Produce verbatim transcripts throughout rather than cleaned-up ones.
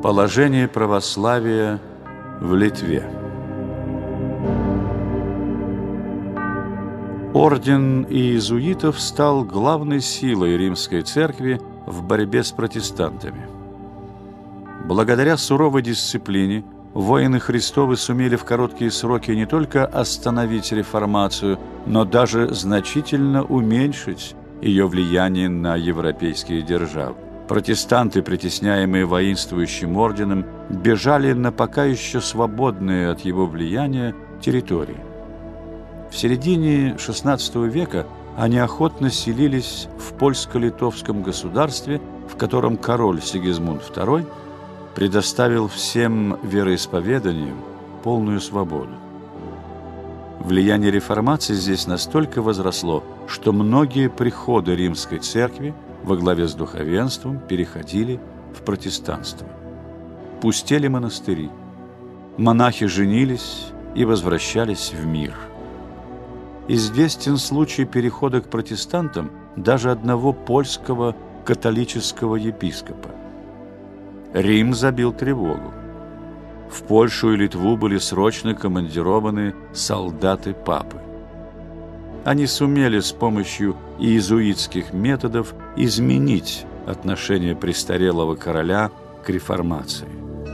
Положение православия в Литве. Орден иезуитов стал главной силой римской церкви в борьбе с протестантами. Благодаря суровой дисциплине воины Христовы сумели в короткие сроки не только остановить реформацию, но даже значительно уменьшить ее влияние на европейские державы. Протестанты, притесняемые воинствующим орденом, бежали на пока еще свободные от его влияния территории. В середине шестнадцатого века они охотно селились в польско-литовском государстве, в котором король Сигизмунд второй предоставил всем вероисповеданиям полную свободу. Влияние реформации здесь настолько возросло, что многие приходы римской церкви во главе с духовенством переходили в протестанство. Пустели монастыри. Монахи женились и возвращались в мир. Известен случай перехода к протестантам даже одного польского католического епископа. Рим забил тревогу. В Польшу и Литву были срочно командированы солдаты папы. Они сумели с помощью иезуитских методов изменить отношение престарелого короля к реформации.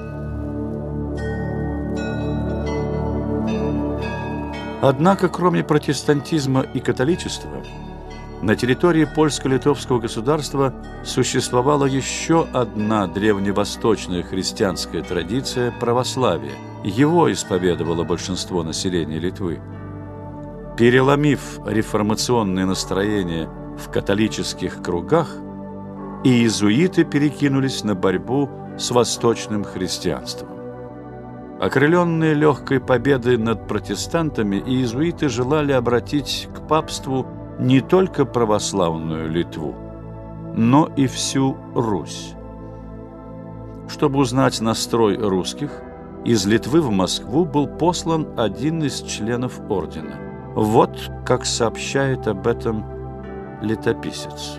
Однако, кроме протестантизма и католичества, на территории польско-литовского государства существовала еще одна древневосточная христианская традиция – православие. Его исповедовало большинство населения Литвы. Переломив реформационные настроения в католических кругах, иезуиты перекинулись на борьбу с восточным христианством. Окрыленные легкой победой над протестантами, иезуиты желали обратить к папству не только православную Литву, но и всю Русь. Чтобы узнать настрой русских, из Литвы в Москву был послан один из членов ордена. Вот как сообщает об этом летописец.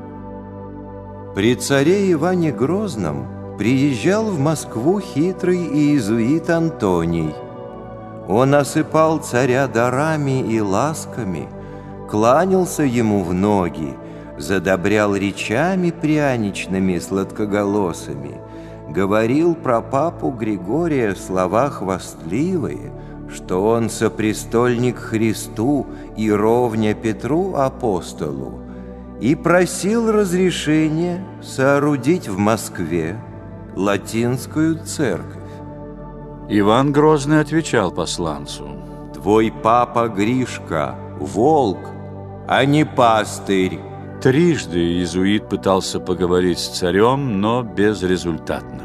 При царе Иване Грозном приезжал в Москву хитрый иезуит Антоний. Он осыпал царя дарами и ласками, кланялся ему в ноги, задобрял речами пряничными сладкоголосыми, говорил про папу Григория слова хвастливые, что он сопрестольник Христу и ровня Петру апостолу, и просил разрешения соорудить в Москве латинскую церковь. Иван Грозный отвечал посланцу: «Твой папа Гришка – волк, а не пастырь». Трижды иезуит пытался поговорить с царем, но безрезультатно.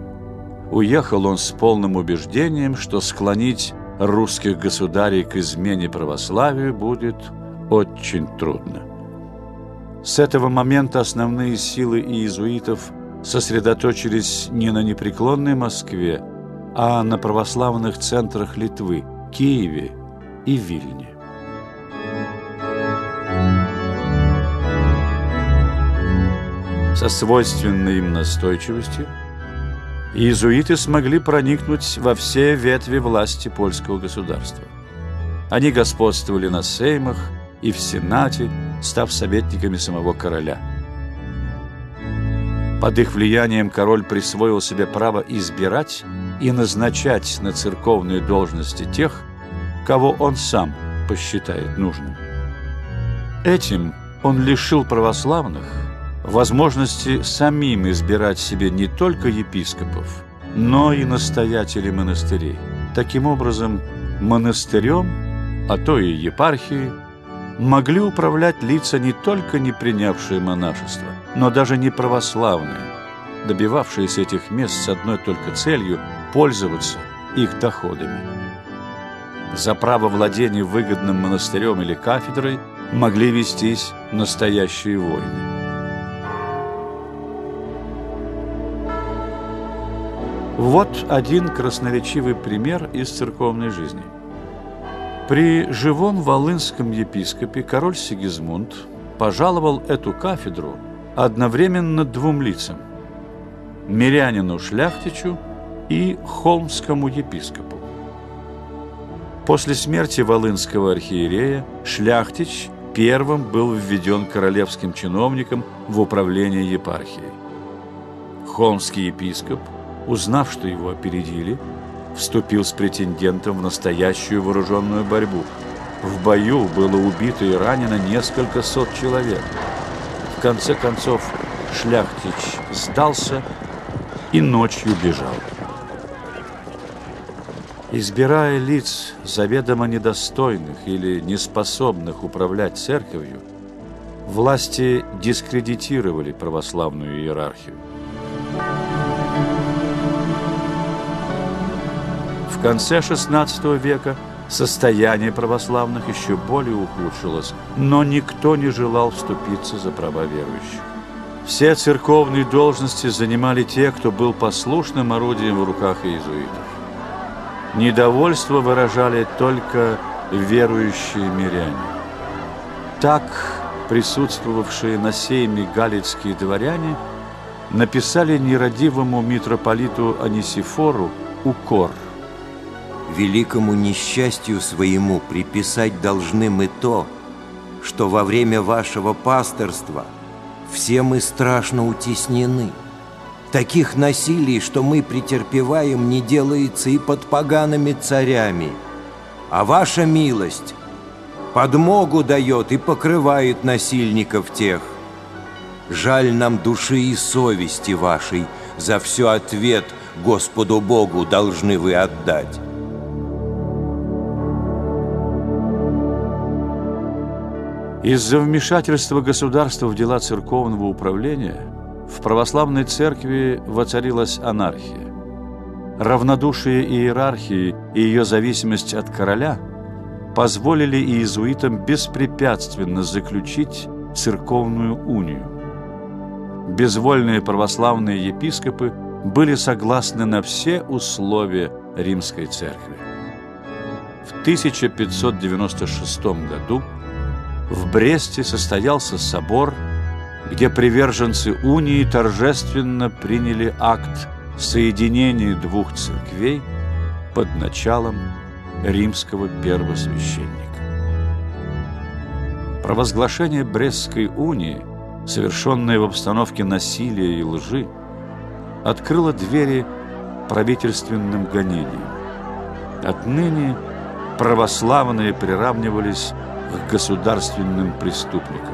Уехал он с полным убеждением, что склонить русских государей к измене православию будет очень трудно. С этого момента основные силы иезуитов сосредоточились не на непреклонной Москве, а на православных центрах Литвы – Киеве и Вильне. Со свойственной им настойчивостью иезуиты смогли проникнуть во все ветви власти польского государства. Они господствовали на сеймах и в Сенате, став советниками самого короля. Под их влиянием король присвоил себе право избирать и назначать на церковные должности тех, кого он сам посчитает нужным. Этим он лишил православных возможности самим избирать себе не только епископов, но и настоятелей монастырей. Таким образом, монастырем, а то и епархией, могли управлять лица, не только не принявшие монашество, но даже не православные, добивавшиеся этих мест с одной только целью – пользоваться их доходами. За право владения выгодным монастырем или кафедрой могли вестись настоящие войны. Вот один красноречивый пример из церковной жизни. При живом волынском епископе король Сигизмунд пожаловал эту кафедру одновременно двум лицам. мирянину Шляхтичу и холмскому епископу. После смерти волынского архиерея Шляхтич первым был введен королевским чиновником в управление епархией. Холмский епископ, узнав, что его опередили, вступил с претендентом в настоящую вооруженную борьбу. В бою было убито и ранено несколько сот человек. В конце концов, Шляхтич сдался и ночью бежал. Избирая лиц, заведомо недостойных или неспособных управлять церковью, власти дискредитировали православную иерархию. В конце шестнадцатого века состояние православных еще более ухудшилось, но никто не желал вступиться за права верующих. Все церковные должности занимали те, кто был послушным орудием в руках иезуитов. Недовольство выражали только верующие миряне. Так присутствовавшие на сейме галицкие дворяне написали нерадивому митрополиту Анисифору укор. Великому несчастью своему приписать должны мы то, что во время вашего пасторства все мы страшно утеснены. Таких насилий, что мы претерпеваем, не делается и под погаными царями. А ваша милость подмогу дает и покрывает насильников тех. Жаль нам души и совести вашей, за все ответ Господу Богу должны вы отдать. Из-за вмешательства государства в дела церковного управления в православной церкви воцарилась анархия. Равнодушие иерархии и ее зависимость от короля позволили иезуитам беспрепятственно заключить церковную унию. Безвольные православные епископы были согласны на все условия Римской церкви. В тысяча пятьсот девяносто шестом году в Бресте состоялся собор, где приверженцы унии торжественно приняли акт соединения двух церквей под началом римского первосвященника. Провозглашение Брестской унии, совершенное в обстановке насилия и лжи, открыло двери правительственным гонениям. Отныне православные приравнивались к государственным преступникам.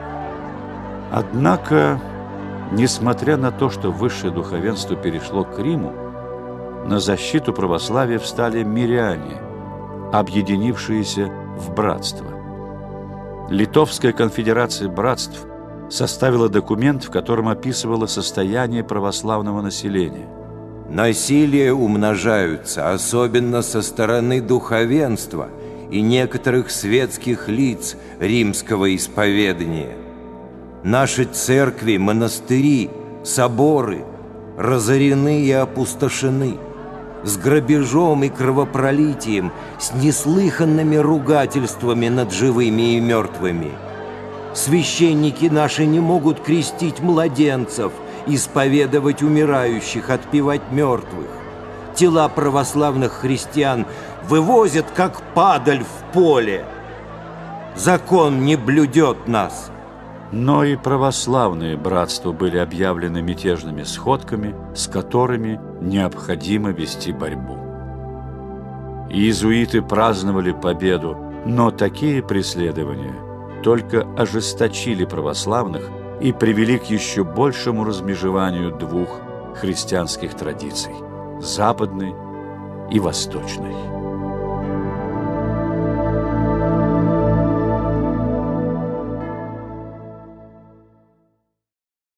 Однако, несмотря на то, что высшее духовенство перешло к Риму, на защиту православия встали миряне, объединившиеся в братство. Литовская конфедерация братств составила документ, в котором описывала состояние православного населения. Насилия умножаются, особенно со стороны духовенства и некоторых светских лиц римского исповедания. Наши церкви, монастыри, соборы разорены и опустошены, с грабежом и кровопролитием, с неслыханными ругательствами над живыми и мертвыми. Священники наши не могут крестить младенцев, исповедовать умирающих, отпевать мертвых. Тела православных христиан вывозят, как падаль в поле. Закон не блюдет нас. Но и православные братства были объявлены мятежными сходками, с которыми необходимо вести борьбу. Иезуиты праздновали победу, но такие преследования только ожесточили православных и привели к еще большему размежеванию двух христианских традиций – западной и восточной.